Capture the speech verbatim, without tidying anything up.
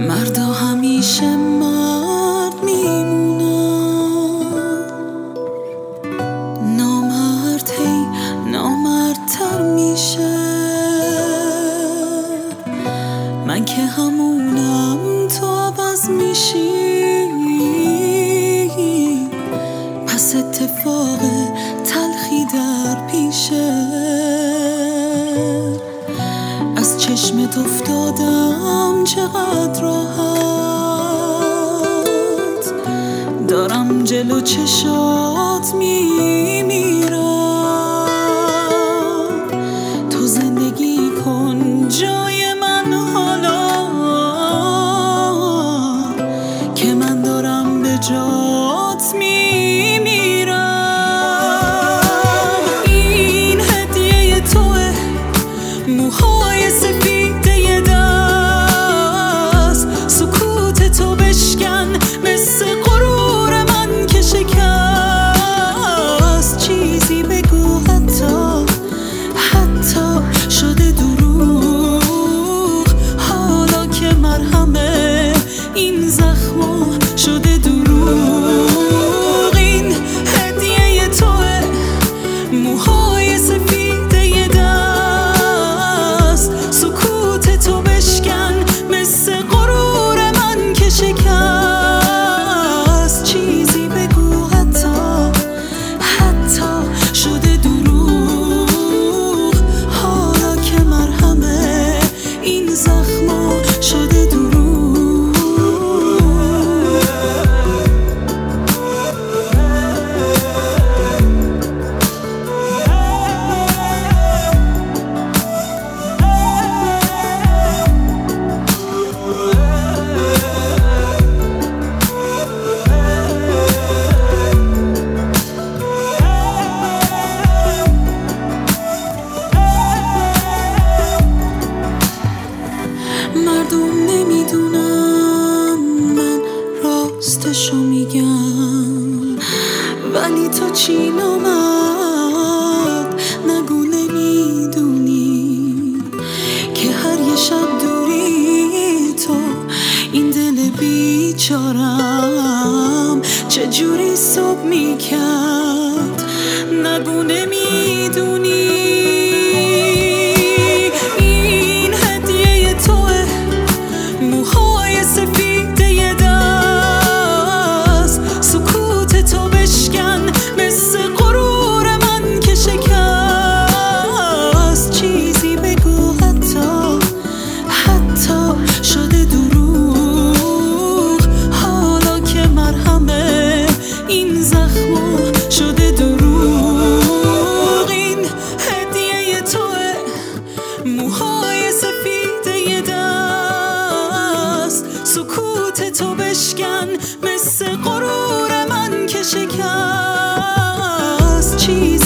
مردا همیشه مرد میمونن، نامرد هی نامردتر میشه. من که همونم تو عوض میشی، پس اتفاق تلخی در پیشه. از چشمت افتادم چقدر راحت، دارم جلو چشات میمیرم. تو زندگی کن جای من حالا که من دارم به جات میمیرم. این هدیه توه، موهای سفید یه دست، سکوت تو بشکن مثل غرور من که شکست. چیزی بگو حتی حتی شده دروغ، حالا که مرهمه این زخمو شده دروغ. این هدیه توه، موهای سفید یه دست، سکوت تو بشکن مثل غرور من که شکست. چیزی بگو حتی حتی شده دروغ، حالا که مرهمه این زخمو شده دروغ. مردم نمیدونم من راستشو میگم، ولی تو چی نامد نگو نمیدونی که هر یه شب دوری تو این دل بیچارم چجوری صبح میکرد. نگو نمیدونی. موهای سفید یه دست، سکوت تو بشکن مثل غرور من که شکست. چیزی بگو حتی حتی شده دروغ، حالا که مرهمه این زخمو شده دروغ. این هدیه توه، موهای سفید یه دست، سکوت تو بشکن مثل غرور من که شکست. چیز